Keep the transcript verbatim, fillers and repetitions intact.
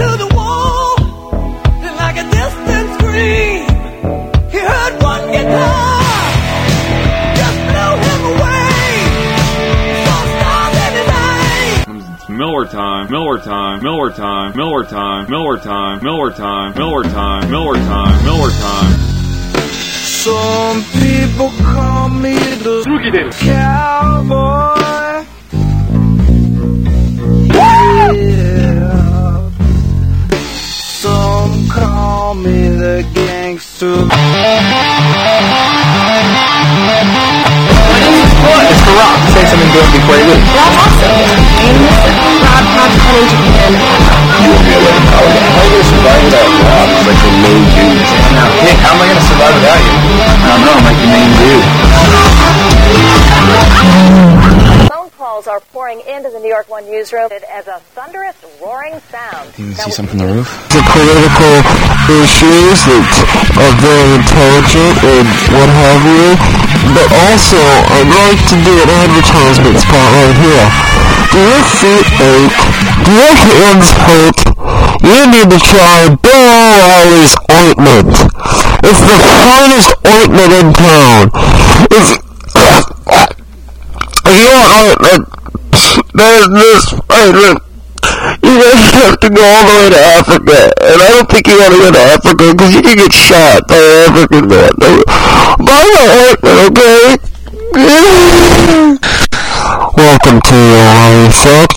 to the wall, and like a distant scream, he heard one guitar just blow him away. Saw stars in his eyes. It's Miller time, Miller time, Miller time, Miller time, Miller time, Miller time, Miller time, Miller time, Miller time. Some people call me the cowboy. Yeah. Some call me the gangster. It's The Rock. Say something good before you leave. That's awesome. Rob Rob coming to Japan. You will be able to how are you going to survive without Rob? He's like your main dude. Now, Nick, how am I going to survive without you? I don't know, I'm like your main dude. Phone calls are pouring into the New York One newsroom as a thunderous, roaring sound. You can see something from the roof? The political issues that are very intelligent and what have you. But also, I'd like to do an advertisement spot right here. Do your feet ache? Do your hands hurt? You need to try Bill O'Reilly's ointment. It's the finest ointment in town. It's... If you want ointment, there's this ointment. You guys have to go all the way to Africa, and I don't think you want to go to Africa because you can get shot by an African man. Buy my ointment, okay? Welcome to Ohio Sex.